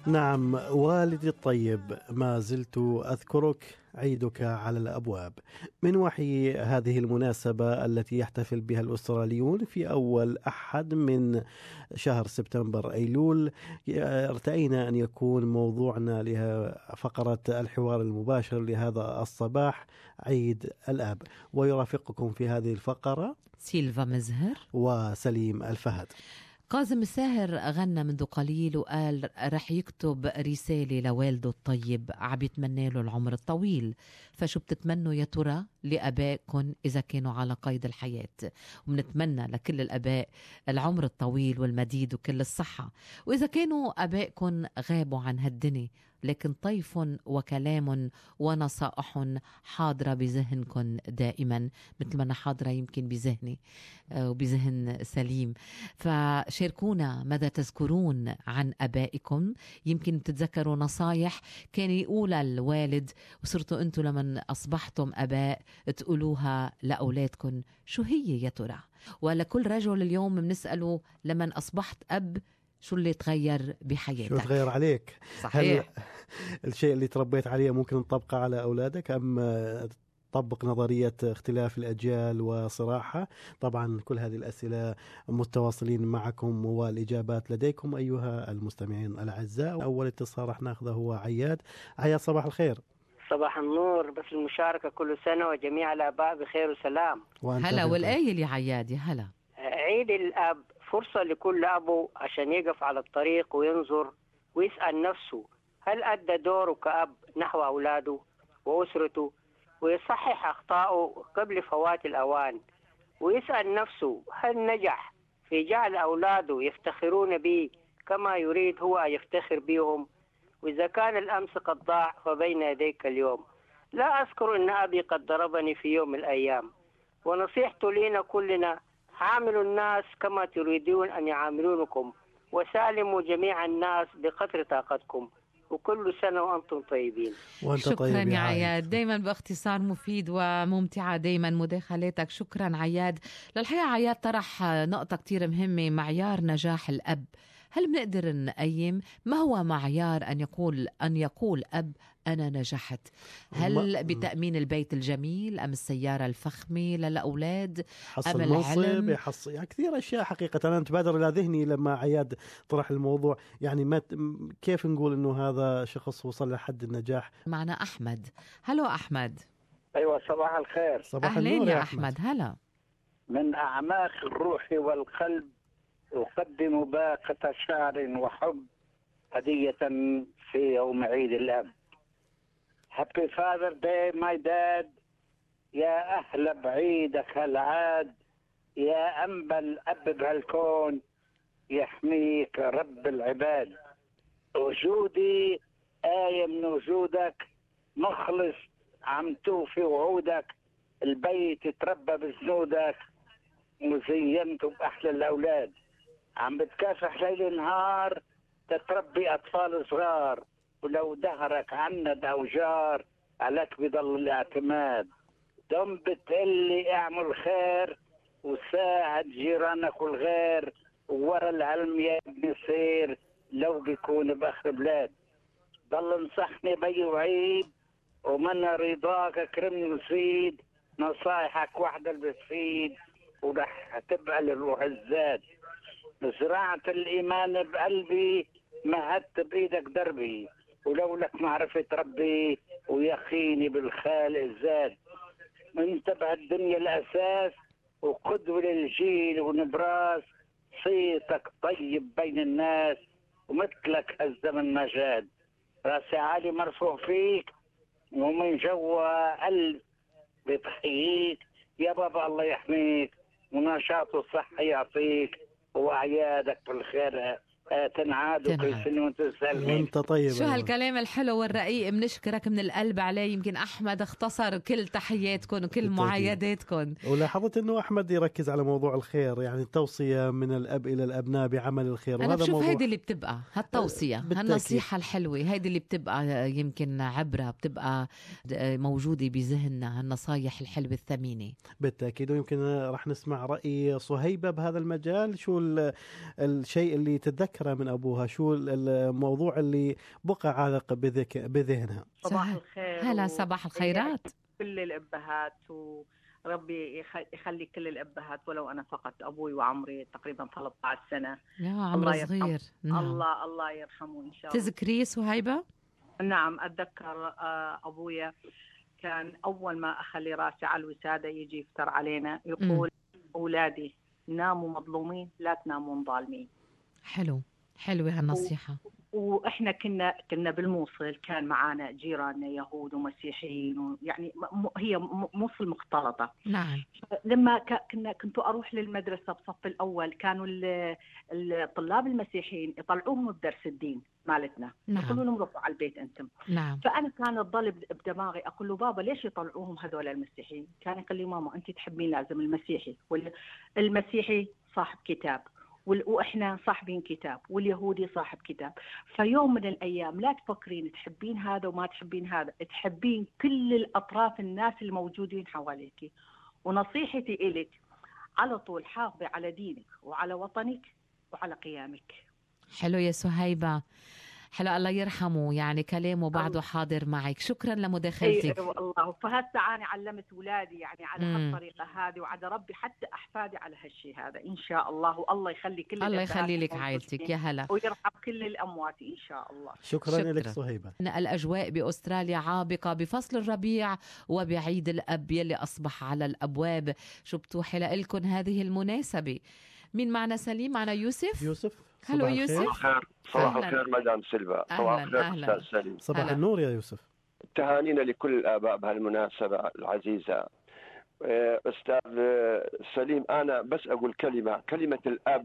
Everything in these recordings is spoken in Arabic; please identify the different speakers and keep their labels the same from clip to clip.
Speaker 1: نعم والدي الطيب، ما زلت أذكرك، عيدك على الأبواب. من وحي هذه المناسبة التي يحتفل بها الأستراليون في أول أحد من شهر سبتمبر أيلول، ارتأينا أن يكون موضوعنا لها فقرة الحوار المباشر لهذا الصباح عيد الأب. ويرافقكم في هذه الفقرة
Speaker 2: سيلفا مزهر
Speaker 1: وسليم الفهد.
Speaker 2: كاظم الساهر غنى منذ قليل وقال رح يكتب رسالة لوالده الطيب عبيتمنى له العمر الطويل. فشو بتتمنوا يا ترى لأبائكم إذا كانوا على قيد الحياة؟ وبنتمنى لكل الأباء العمر الطويل والمديد وكل الصحة. وإذا كانوا أبائكم غابوا عن هالدنيا لكن طيف وكلام ونصائح حاضرة بذهنكم دائما، مثل ما أنا حاضرة يمكن بذهني وبذهن سليم. فشاركونا ماذا تذكرون عن أبائكم، يمكن تتذكروا نصايح كان يقولها الوالد وصرتوا أنتوا لمن أصبحتم أباء تقولوها لأولادكم. شو هي يا ترى؟ ولكل رجل اليوم بنسأله لمن أصبحت أب شو اللي تغير بحياتك؟
Speaker 1: شو تغير عليك؟
Speaker 2: صحيح.
Speaker 1: هل الشيء اللي تربيت عليه ممكن نطبقه على أولادك أم طبق نظرية اختلاف الأجيال وصراحة؟ طبعا كل هذه الأسئلة متواصلين معكم والإجابات لديكم أيها المستمعين الأعزاء. أول اتصال رح ناخذه هو عياد. عياد صباح الخير.
Speaker 3: صباح النور، بس المشاركة كل سنة وجميع الآباء بخير وسلام.
Speaker 2: هلا والآية يا عياد. يا هلا.
Speaker 3: عيد الأب فرصة لكل أبو عشان يقف على الطريق وينظر ويسأل نفسه هل أدى دوره كأب نحو أولاده وأسرته، ويصحح أخطائه قبل فوات الأوان، ويسأل نفسه هل نجح في جعل أولاده يفتخرون به كما يريد هو أن يفتخر بهم، وإذا كان الأمس قد ضاع فبين يديك اليوم. لا أذكر أن أبي قد ضربني في يوم من الأيام، ونصيحته لنا كلنا عاملوا الناس كما تريدون أن يعاملونكم، وسالموا جميع الناس بقدر طاقتكم، وكل سنة وأنتم طيبين.
Speaker 2: شكرا
Speaker 1: طيب
Speaker 2: يا عياد، دايما باختصار مفيد وممتعة دايما مداخلاتك. شكرا عياد. للحقيقة عياد طرح نقطة كتير مهمة، معيار نجاح الأب. هل بنقدر نقيم ما هو معيار أن يقول أب أنا نجحت؟ هل بتأمين البيت الجميل أم السيارة الفخمة للأولاد
Speaker 1: حصل
Speaker 2: أم
Speaker 1: منصب
Speaker 2: العلم؟
Speaker 1: يعني كثير أشياء حقيقة. أنا تبادر إلى ذهني لما عياد طرح الموضوع، يعني ما كيف نقول إنه هذا شخص وصل لحد النجاح؟
Speaker 2: معنا أحمد. هلو أحمد.
Speaker 4: أيوة صباح الخير.
Speaker 1: صباح
Speaker 2: أهلين
Speaker 1: النور
Speaker 2: يا أحمد. هلا.
Speaker 4: من أعماق الروح والقلب أقدم باقة شعر وحب هدية في يوم عيد الأب. Happy Father Day my dad. يا أهل بعيدك العاد، يا أنبا الأب بهالكون، يحميك رب العباد. وجودي آية من وجودك، مخلص عم توفي وعودك، البيت تربى بجنودك وزينته بأحلى الأولاد. عم بتكافح ليل نهار تتربي أطفال صغار، ولو دهرك عند أو جار عليك بضل الاعتماد. دم بتقلي اعمل خير وساعد جيرانك والغير، وورا العلم يا ابني سير لو بيكون بآخر بلاد. ضل نصحني بي وعيد ومن رضاك اكرمني وزيد، نصايحك واحدة اللي بتفيد ورح تبقى للروح الزاد. زرعت الإيمان بقلبي مهدت بإيدك دربي، ولولك معرفة ربي ويقيني بالخالق زاد. انت بهالدنيا الأساس وقدوة للجيل ونبراس، صيتك طيب بين الناس ومثلك هالزمن ما جاد. راسي عالي مرفوع فيك ومن جوا قلب بتحييك، يا بابا الله يحميك ونشاط الصحة يعطيك، وأعيادك بالخير تنعاد وكل سنة وانت سالمين.
Speaker 1: وانت طيب.
Speaker 2: شو هالكلام الحلو والرقيق، بنشكرك من القلب عليه. يمكن أحمد اختصر كل تحياتكم وكل معايداتكم.
Speaker 1: ولاحظت انه احمد يركز على موضوع الخير، يعني التوصية من الاب الى الابناء بعمل الخير.
Speaker 2: انا بشوف
Speaker 1: موضوع
Speaker 2: هيدي اللي بتبقى هالتوصية، هالنصيحة الحلوة، هيدي اللي بتبقى يمكن عبرة بتبقى موجودة بذهننا، هالنصايح الحلوة الثمينة
Speaker 1: بالتأكيد. ويمكن رح نسمع رأي صهيبة بهذا المجال. شو الشيء اللي تتذكر ذكرى من أبوها، شو الموضوع اللي بقى عالق بذهنها؟
Speaker 5: صباح الخير.
Speaker 2: هلا صباح الخيرات.
Speaker 5: كل الأبهات، وربي يخلي كل الأبهات، ولو أنا فقط أبوي وعمري تقريبا 13 سنة.
Speaker 2: يا عمر صغير. نعم.
Speaker 5: الله يرحمه إن شاء الله.
Speaker 2: تذكريه سهيبة؟
Speaker 5: نعم أتذكر أبويا كان أول ما أخلي راسي على الوسادة يجي يفتر علينا يقول أولادي ناموا مظلومين لا تنامون ظالمين.
Speaker 2: حلوة هالنصيحة.
Speaker 5: واحنا كنا بالموصل، كان معانا جيراننا يهود ومسيحيين، يعني هي موصل مختلطه.
Speaker 2: نعم.
Speaker 5: لما كنت اروح للمدرسه بصف الاول، كانوا الطلاب المسيحيين يطلعوهم بدرس الدين مالتنا.
Speaker 2: نعم.
Speaker 5: يقولوا لهم روحوا على البيت انتم.
Speaker 2: نعم.
Speaker 5: فانا كان الضل بدماغي، اقول له بابا ليش يطلعوهم هذول المسيحيين؟ كان يقول لي ماما انت تحبين لازم المسيحي، والمسيحي صاحب كتاب، وإحنا صاحبين كتاب، واليهودي صاحب كتاب. فيوم من الأيام لا تفكرين تحبين هذا وما تحبين هذا، تحبين كل الأطراف الناس الموجودين حواليك. ونصيحتي إلك على طول حافظي على دينك وعلى وطنك وعلى قيامك.
Speaker 2: حلو يا سهيبة، حلو. الله يرحمه، يعني كلامه بعده حاضر معك. شكرا لمداخلتك.
Speaker 5: أيوة الله. فهسه أنا علمت أولادي يعني على هالطريقة هذه، وعد ربي حتى أحفادي على هالشيء هذا إن شاء الله. والله يخلي كل
Speaker 2: الله يخلي لك عائلتك. يا هلا.
Speaker 5: ويرحم كل الأموات إن شاء الله.
Speaker 1: شكرا لك سهيبة.
Speaker 2: الأجواء بأستراليا عابقة بفصل الربيع وبعيد الأب يلي أصبح على الأبواب. شو بتوحي لكم هذه المناسبة؟ مين معنا؟ سليم. معنا يوسف. هلو يوسف.
Speaker 6: صباح الخير مدام سيلفا. صباح الخير أستاذ سليم.
Speaker 1: صباح النور يا يوسف.
Speaker 6: تهانينا لكل الآباء بهالمناسبة العزيزة. أستاذ سليم، أنا بس أقول كلمة الأب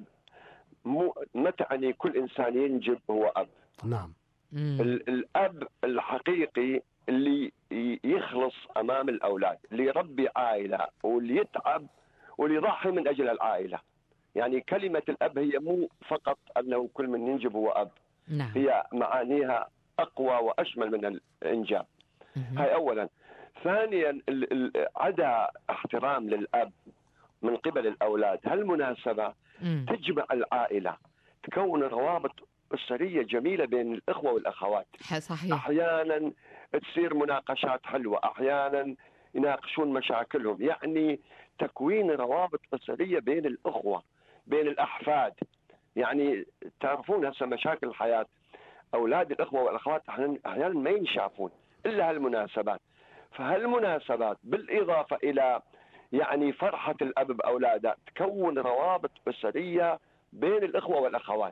Speaker 6: ما تعني كل إنسان ينجب هو أب.
Speaker 1: نعم.
Speaker 6: الأب الحقيقي اللي يخلص أمام الأولاد، اللي يربي عائلة، واللي يتعب واللي يضحي من أجل العائلة. يعني كلمة الأب هي مو فقط أنه كل من ينجب هو أب.
Speaker 2: نعم.
Speaker 6: هي معانيها أقوى وأشمل من الإنجاب. هاي أولا. ثانيا، عدا احترام للأب من قبل الأولاد، هالمناسبة تجمع العائلة، تكون روابط أسرية جميلة بين الإخوة والأخوات.
Speaker 2: صحيح.
Speaker 6: أحيانا تصير مناقشات حلوة، أحيانا يناقشون مشاكلهم، يعني تكوين روابط أسرية بين الأخوة، بين الأحفاد. يعني تعرفون هسه مشاكل الحياة، أولاد الأخوة والأخوات أحيانا ما ينشافون إلا هالمناسبات. فهالمناسبات بالإضافة إلى يعني فرحة الأب بأولاده تكون روابط أسرية بين الأخوة والأخوات.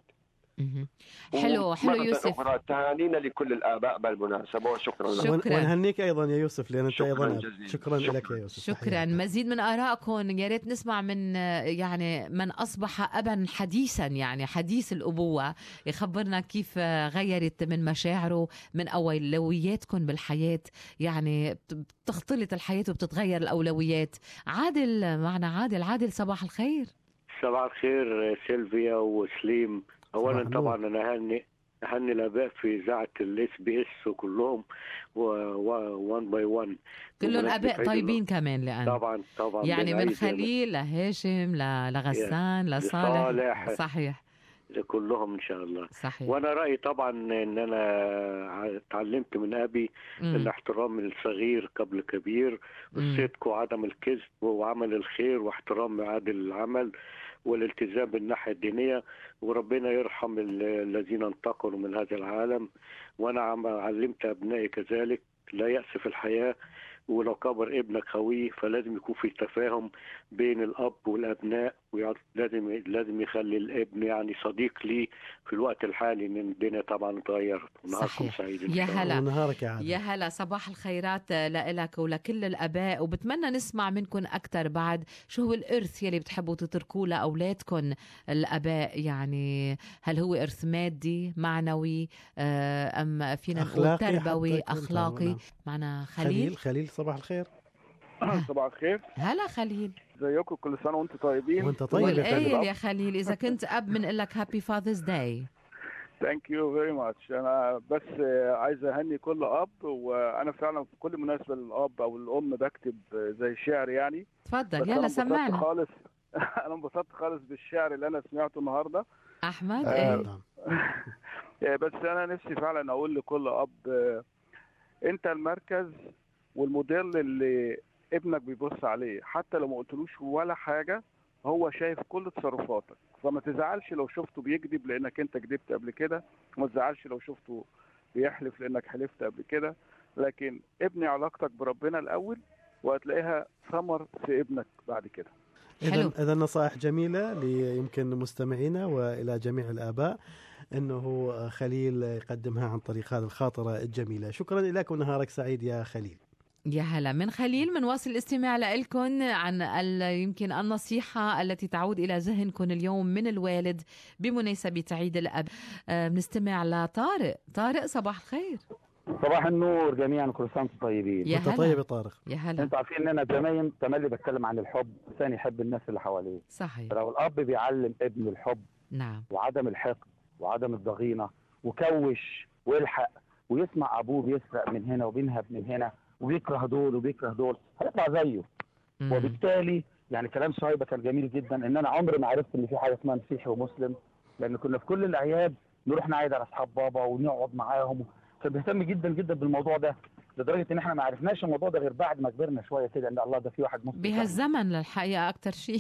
Speaker 2: حلو يوسف.
Speaker 6: تهانينا لكل الآباء بالمناسبة، وشكرا لك.
Speaker 1: ونهنيك أيضا يا يوسف، لأن أنت أيضا شكرا لك يا يوسف.
Speaker 2: شكرا. مزيد من آرائكم، يا ريت نسمع من يعني من أصبح أبا حديثا، يعني حديث الأبوة، يخبرنا كيف غيرت من مشاعره، من أولوياتكم بالحياة. يعني بتختلط الحياة وبتتغير الأولويات. عادل معنا. عادل صباح الخير.
Speaker 7: صباح الخير سيلفيا وسليم. اولا طبعا انا هني الاباء في اذاعه الاس بي اس وكلهم 1 باي 1
Speaker 2: كلهم اباء طيبين كمان، لان
Speaker 7: طبعا
Speaker 2: يعني من خليل لهاشم لغسان لصالح. صحيح.
Speaker 7: كلهم ان شاء الله.
Speaker 2: صحيح.
Speaker 7: وانا رايي طبعا ان انا تعلمت من ابي الاحترام الصغير قبل الكبير، والصدق وعدم الكذب وعمل الخير واحترام ميعاد العمل والالتزام بالناحية الدينية، وربنا يرحم الذين انتقلوا من هذا العالم. وأنا علمت أبنائي كذلك لا يأس في الحياة، ولو كبر ابنك خويه فلازم يكون في تفاهم بين الأب والأبناء، لازم يخلي الابن يعني صديق لي في الوقت الحالي، من الدنيا طبعا اتغيرت. ونهاركم سعيد.
Speaker 2: يا هلا.
Speaker 1: ونهارك يا عادل.
Speaker 2: يا هلا. صباح الخيرات لك ولكل الآباء، وبتمنى نسمع منكم أكتر بعد. شو هو الإرث يلي بتحبوا تتركوه لأولادكم الآباء؟ يعني هل هو إرث مادي معنوي أم فينا نقول تربوي أخلاقي؟ معنا خليل.
Speaker 1: صباح الخير.
Speaker 8: صباح الخير.
Speaker 2: هلا خليل.
Speaker 8: ازيكم؟ كل سنة وانتم طيبين.
Speaker 1: وانت طيب
Speaker 2: يا خليل. إذا كنت أب من لك هابي فاذرز داي.
Speaker 8: ثانك يو فيري ماتش. أنا بس عايز أهني كل أب، وأنا فعلا في كل مناسبة للأب أو الأم بكتب زي شعر يعني.
Speaker 2: تفضل يلا سمعنا.
Speaker 8: أنا انبسطت خالص بالشعر اللي أنا سمعته النهاردة.
Speaker 2: أحمد.
Speaker 8: بس أنا نفسي فعلا أقول لكل أب أنت المركز والموديل اللي ابنك بيبص عليه، حتى لو ما قلتلوش ولا حاجة هو شايف كل تصرفاتك. فما تزعلش لو شفته بيكذب لأنك أنت كذبت قبل كده، وما تزعلش لو شفته بيحلف لأنك حلفت قبل كده، لكن ابني علاقتك بربنا الأول وهتلاقيها ثمر في ابنك بعد كده.
Speaker 1: إذا نصائح جميلة يمكن مستمعينا وإلى جميع الآباء أنه خليل يقدمها عن طريق هذه الخاطرة الجميلة. شكرا لك ونهارك سعيد يا خليل.
Speaker 2: يا هلا من خليل. من واصل الاستماع لكم عن يمكن النصيحة التي تعود إلى ذهنكم اليوم من الوالد بمناسبة عيد الأب. بنستمع لطارق. طارق صباح الخير.
Speaker 9: صباح النور جميعا، كل سنة وانتم طيبين.
Speaker 2: يا هلا.
Speaker 1: طيب يا طارق.
Speaker 2: يا هلا.
Speaker 9: انتوا عارفين ان انا زمان تملي بتكلم عن الحب، ثاني يحب الناس اللي حواليه.
Speaker 2: صحيح.
Speaker 9: لو الاب بيعلم ابنه الحب
Speaker 2: نعم
Speaker 9: وعدم الحقد وعدم الضغينة وكوش ويلحق ويسمع ابوه بيسرق من هنا وبينهب من هنا وبيكره دول وبيكره دول، هيطلع زيه. وبالتالي يعني كلام صهيبة كان جميل جدا، ان انا عمري ما عرفت ان في حاجه اسمها مسيحي ومسلم، لان كنا في كل الاعياد نروح نعيد على اصحاب بابا ونقعد معاهم، كان بيهتم جدا جدا بالموضوع ده، لدرجه ان احنا ما عرفناش الموضوع ده غير بعد ما كبرنا شويه كده، ان الله ده في واحد مسلم
Speaker 2: بهالزمن للحقيقه اكتر شيء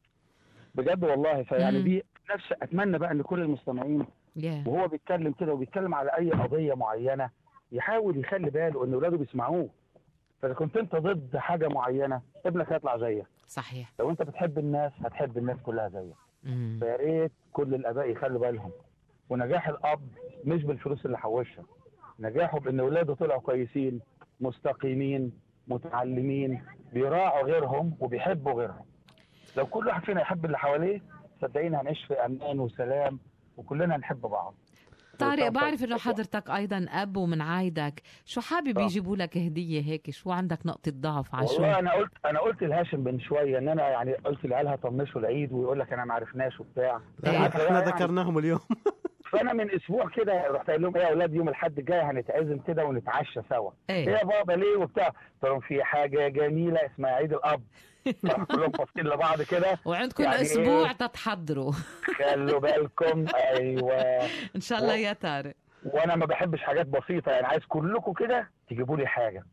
Speaker 9: بجد والله. فيعني دي نفس اتمنى بقى ان كل المستمعين وهو بيتكلم كده وبيتكلم على اي قضيه معينه يحاول يخلي باله ان اولاده بيسمعوه. فاذا كنت انت ضد حاجه معينه ابنك هيطلع زيك.
Speaker 2: صحيح.
Speaker 9: لو انت بتحب الناس هتحب الناس كلها زيك. فيا ريت كل الاباء يخلوا بالهم. ونجاح الاب مش بالفلوس اللي حوشها، نجاحه بان اولاده طلعوا كويسين مستقيمين متعلمين بيراعوا غيرهم وبيحبوا غيرهم. لو كل واحد فينا يحب اللي حواليه صدقيني هنعيش في امان وسلام وكلنا نحب بعض.
Speaker 2: طارق بعرف انه حضرتك ايضا اب ومن عايدك، شو حابب يجيبوا لك هديه هيك؟ شو عندك نقطه ضعف على شو؟
Speaker 9: والله انا قلت لهاشم من شويه ان انا يعني قلت لعيالها طنشوا العيد ويقول لك انا ما عرفناش وبتاع.
Speaker 1: احنا ذكرناهم اليوم.
Speaker 9: فانا من اسبوع كده رحت قايل لهم ايه يا اولاد يوم الاحد الجاي هنتعزم كده ونتعشى سوا. ايه يا بابا ليه وبتاع؟ قلت لهم في حاجه جميله اسمها عيد الاب. كلهم باصين لبعض كده
Speaker 2: وعندكم يعني اسبوع تتحضروا.
Speaker 9: خلوا بالكم. ايوه
Speaker 2: ان شاء الله يا طارق.
Speaker 9: وانا ما بحبش حاجات بسيطه، يعني عايز كلكم كده تجيبوا لي حاجه.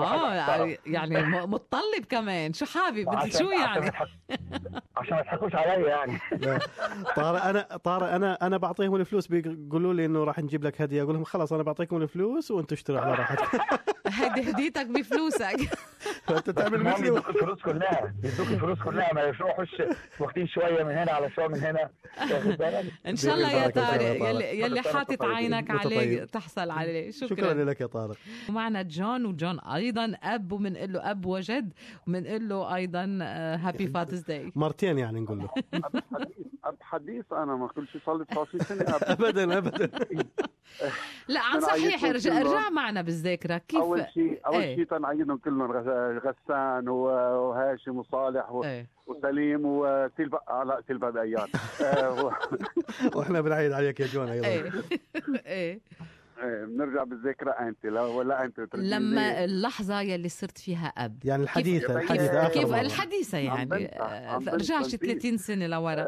Speaker 2: يعني متطلب كمان. شو حابب شو يعني؟
Speaker 9: عشان ما يضحكوش عليا يعني.
Speaker 1: طارق انا بعطيهم الفلوس، بيقولوا لي انه راح نجيب لك هديه، اقول لهم خلاص انا بعطيكم الفلوس وانتم اشتروا على راحتكم.
Speaker 2: هيدي هديتك بفلوسك.
Speaker 1: فانت تعمل مثلي.
Speaker 9: يدوك الفلوس كلها، يدوك الفلوس كلها، ما يروحوش واخدين شويه من هنا على شويه من هنا.
Speaker 2: ان شاء الله يا طارق يلي حاطط عينك عليه تحصل عليه.
Speaker 1: شكرا لك يا طارق.
Speaker 2: ومعنا جون، وجون ايضا اب ومنقول له اب وجد، ومنقول له ايضا هابي فاترز داي
Speaker 1: مرتين يعني نقول له.
Speaker 8: اب حديث انا ما كل شيء صار لي 29 سنه
Speaker 1: ابدا.
Speaker 2: لا عن صحيح ارجع معنا بالذاكره. كيف
Speaker 8: اول شيء تنعيدهم كلهم، غسان وهاشم وصالح وسليم وتلبى ايام.
Speaker 1: واحنا بنعيد عليك يا جون ايضا.
Speaker 8: ايه بنرجع بالذاكره انت ولا انت
Speaker 2: لما اللحظه يلي صرت فيها اب، يعني
Speaker 1: الحديثه
Speaker 2: كيف الحديثه يعني رجعش 30 سنه لورا.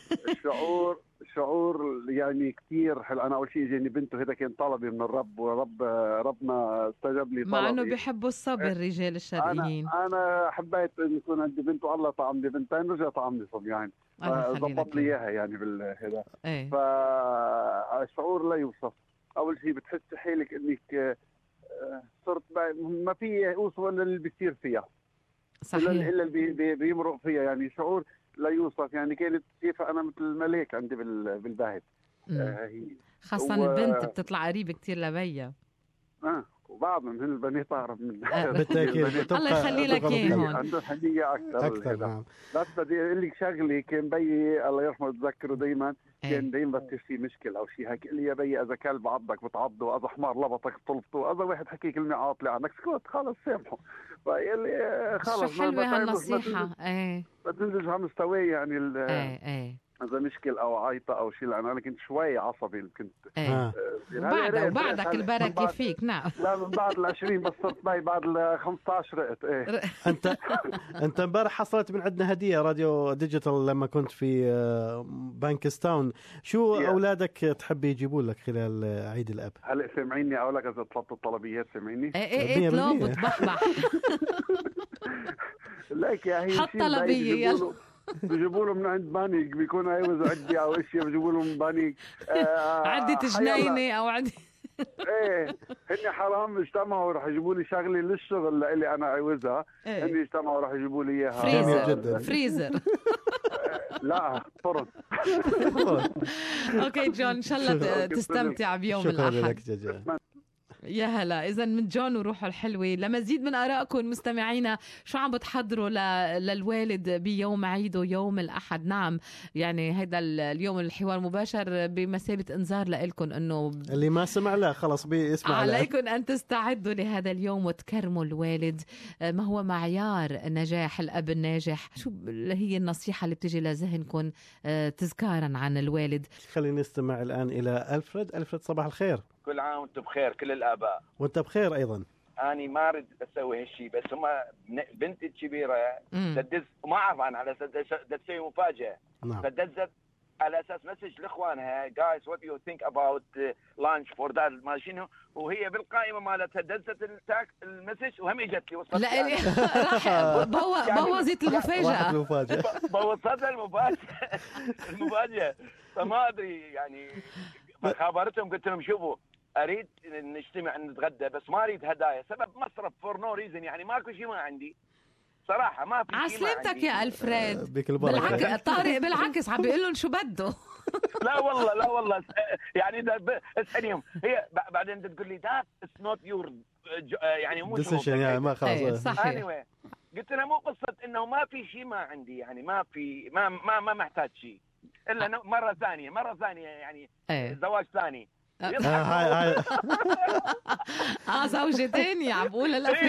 Speaker 8: شعور يعني كثير حلو. انا اول شيء اجاني بنته، هذا كان طلبي من الرب، ربنا استجاب لي طلبي،
Speaker 2: مع انه بيحبوا الصبر الرجال الشرقيين.
Speaker 8: انا حبيت ان يكون عندي بنت، والله طعمني بنتين رجع طعمني صبيان، ضبط لي اياها يعني بالهذا. فالشعور لا يوصف. اول شيء بتحس حالك انك صرت ما في اوصف اللي بيصير فيها.
Speaker 2: صحيح.
Speaker 8: الا اللي بيمرق فيها، يعني شعور لا يوصف. يعني كانت شايفه انا مثل الملاك عندي بالبهت.
Speaker 2: خاصه البنت بتطلع قريبه كثير لبيا.
Speaker 8: وبعض من البنات اعرف من
Speaker 1: بالتاكيد.
Speaker 2: الله يخلي لك اياهم.
Speaker 8: عنده حنيه اكثر.
Speaker 1: نعم.
Speaker 8: بس بدي اقول لك شغله، كان بيي الله يرحمه بتذكره دايما، كان دايما بتصير في مشكله او شيء هيك، قال لي يا بيي اذا كلب عضك بتعضه، واذا حمار لبطك بتلفطه، واذا واحد حكي كلمه عاطله عنك سكوت خلص سامحه. فقال لي خلص
Speaker 2: شو حلوه هالنصيحه.
Speaker 8: بتنزل على مستواه يعني. اذا مشكل او عيطه او شيء، لان انا كنت شوي عصبي، كنت
Speaker 2: وبعدك البركه فيك. نعم.
Speaker 8: لا من بعد ال20 بس صرت معي، بعد ال15 رقت. ايه
Speaker 1: انت امبارح حصلت من عندنا هديه راديو ديجيتال لما كنت في بانكستاون. شو اولادك تحب يجيبوا لك خلال عيد الاب؟
Speaker 8: هلا سامعيني اقول لك اذا طلبت الطلبيات سامعيني؟
Speaker 2: ايه اطلب وتبحبح.
Speaker 8: لك يا هي
Speaker 2: حط طلبيه يلا.
Speaker 8: بيجيبوا له من عند بانيك، بيكون عاوز عدي او شيء بيجيبوا له من بانيك
Speaker 2: عدة جنينه او عدة.
Speaker 8: ايه هن حرام اجتمعوا راح يجيبوا لي شغله للشغل اللي انا عاوزها. هن اجتمعوا راح يجيبوا لي اياها.
Speaker 2: فريزر.
Speaker 8: لا فرن.
Speaker 2: اوكي جون، ان شاء الله تستمتع بيوم الاحد. يا هلا. إذا من جون وروحه الحلوة. لمزيد من آرائكم مستمعينا، شو عم بتحضروا للوالد بيوم عيده يوم الأحد؟ نعم يعني هيدا اليوم الحوار مباشر بمثابة إنذار لإلكم إنه
Speaker 1: اللي ما سمع لا خلص بيسمع.
Speaker 2: عليكم أن تستعدوا لهذا اليوم وتكرموا الوالد. ما هو معيار نجاح الأب الناجح؟ شو هي النصيحة اللي بتجي لذهنكم تذكارا عن الوالد؟ خلينا
Speaker 1: نستمع الآن إلى ألفريد. صباح الخير.
Speaker 10: كل عام وانتم بخير كل الآباء.
Speaker 1: وانت بخير أيضا.
Speaker 10: أنا ما أريد أسوي هالشيء، بس هما بنتي الكبيرة تدز وما أعرف عنها على أساس تسوي مفاجأة. فدزت على أساس مسج لإخوانها guys what you think about lunch for that ما شنو، وهي بالقائمة مالتها دزت المسج وهم اجت لي وصلت.
Speaker 2: لا راح بوظت المفاجأة.
Speaker 10: بوظتها المفاجأة. فما أدري يعني. فخابرتهم قلت لهم شوفوا اريد نجتمع نتغدى بس ما اريد هدايا، سبب مصرف فور نو ريزن، يعني ماكو شيء ما عندي صراحه، ما في شيء.
Speaker 2: عسلمتك يا الفريد.
Speaker 1: بالعكس
Speaker 2: طارق بالعكس عم بيقول لهم شو بده.
Speaker 10: لا والله يعني اساليهم هي بعدين تقول لي ذات اتس نوت يور يعني مو
Speaker 1: يعني ما خلاص.
Speaker 10: anyway قلت لها مو قصه انه ما في شيء ما عندي، يعني ما في ما محتاج شيء الا مره ثانيه يعني زواج ثاني.
Speaker 2: زوجة تانية عم بقولها. لا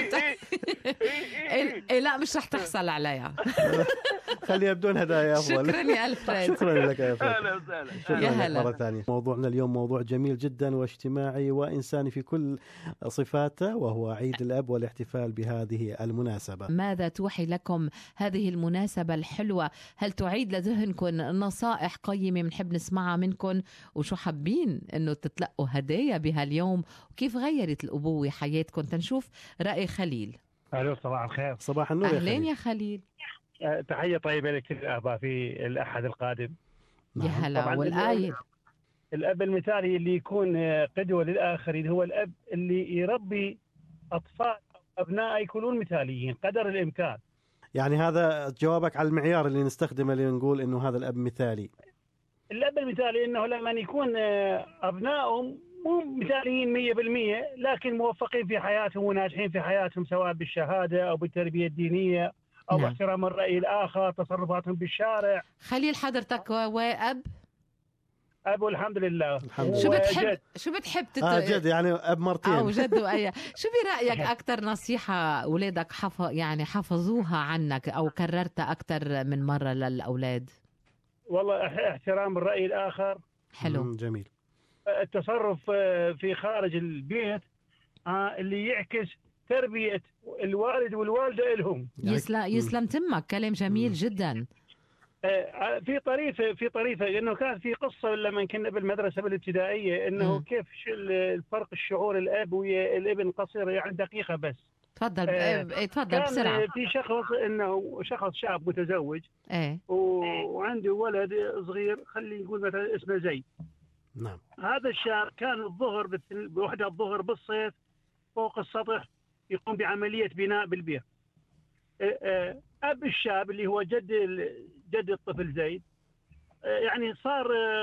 Speaker 2: لا مش رح تحصل عليها.
Speaker 1: خليها بدون هدايا أفضل.
Speaker 2: شكرا يا ألفريد.
Speaker 1: شكرا لك يا ألفريد.
Speaker 10: أهلا وسهلا.
Speaker 2: يا هلا.
Speaker 1: مرة ثانية. موضوعنا اليوم موضوع جميل جدا واجتماعي وإنساني في كل صفاته، وهو عيد الأب والاحتفال بهذه المناسبة.
Speaker 2: ماذا توحي لكم هذه المناسبة الحلوة؟ هل تعيد لذهنكم نصائح قيمة بنحب نسمعها منكم؟ وشو حابين إنه تتلقوا هدايا بهاليوم؟ وكيف غيرت الأبوة حياتكم؟ تنشوف رأي خليل.
Speaker 11: ألو صباح الخير.
Speaker 1: صباح النور.
Speaker 2: أهلين يا خليل.
Speaker 11: تحية طيبة لكل الآباء في الأحد القادم.
Speaker 2: يا هلا. والآية
Speaker 11: الأب المثالي اللي يكون قدوة للآخرين هو الأب اللي يربي أطفال أبناء يكونون مثاليين قدر الإمكان.
Speaker 1: يعني هذا جوابك على المعيار اللي نستخدمه لنقول إنه هذا الأب مثالي.
Speaker 11: الأب المثالي إنه لما يكون أبنائهم مو مثاليين 100% لكن موفقين في حياتهم وناجحين في حياتهم، سواء بالشهادة أو بالتربية الدينية أو احترام الرأي الآخر، تصرفاتهم بالشارع.
Speaker 2: خليل حضرتك وأب؟
Speaker 11: أب والحمد لله.
Speaker 2: شو بتحب
Speaker 1: جد يعني أب مرتين
Speaker 2: أو جد وأيا. شو برأيك أكتر نصيحة أولادك حفظوها عنك أو كررتها أكتر من مرة للأولاد؟
Speaker 11: والله احترام الرأي الآخر.
Speaker 2: حلو.
Speaker 1: جميل.
Speaker 11: التصرف في خارج البيت اللي يعكس تربية الوالد والوالدة لهم.
Speaker 2: يسلم تمك، كلام جميل جدا.
Speaker 11: في طريفة انه كان في قصة لما كنا بالمدرسة الابتدائية انه كيف الفرق الشعور الاب والابن قصير يعني دقيقة بس.
Speaker 2: تفضل بسرعة.
Speaker 11: كان في شخص شاب متزوج وعنده ولد صغير خلي نقول مثلا اسمه زيد.
Speaker 1: نعم.
Speaker 11: هذا الشاب كان الظهر بوحدة الظهر بالصيف فوق السطح يقوم بعملية بناء بالبيت. أب الشاب اللي هو جد الطفل زيد يعني صار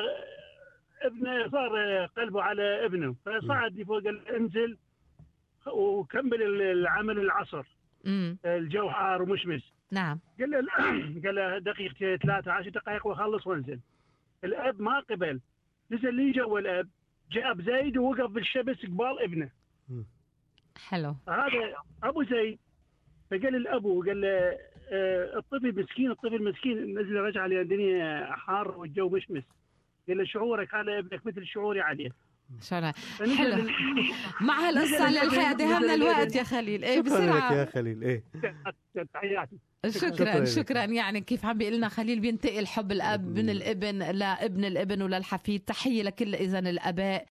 Speaker 11: قلبه على ابنه، فصعد فوق انزل وكمل العمل العصر. الجو حار ومشمس.
Speaker 2: نعم.
Speaker 11: قال له دقيقتين 3 10 دقائق وخلص وانزل. الأب ما قبل، نزل لي جوا الأب جاب زيد ووقف بالشمس قبال ابنه.
Speaker 2: حلو.
Speaker 11: هذا أبو زيد فقال الأبو قال له الطفل مسكين، الطفل مسكين نزل رجع الدنيا حار والجو مشمس، قال له شعورك هذا ابنك مثل شعوري عليه.
Speaker 2: حلو مع هالقصة للحقيقة دهمنا الوقت يا خليل. ايه بسرعة
Speaker 1: يا خليل. ايه
Speaker 11: تحياتي.
Speaker 2: شكرا. يعني كيف عم بيقلنا خليل بينتقل حب الأب من الابن لابن الابن وللحفيد. تحية لكل إذن الآباء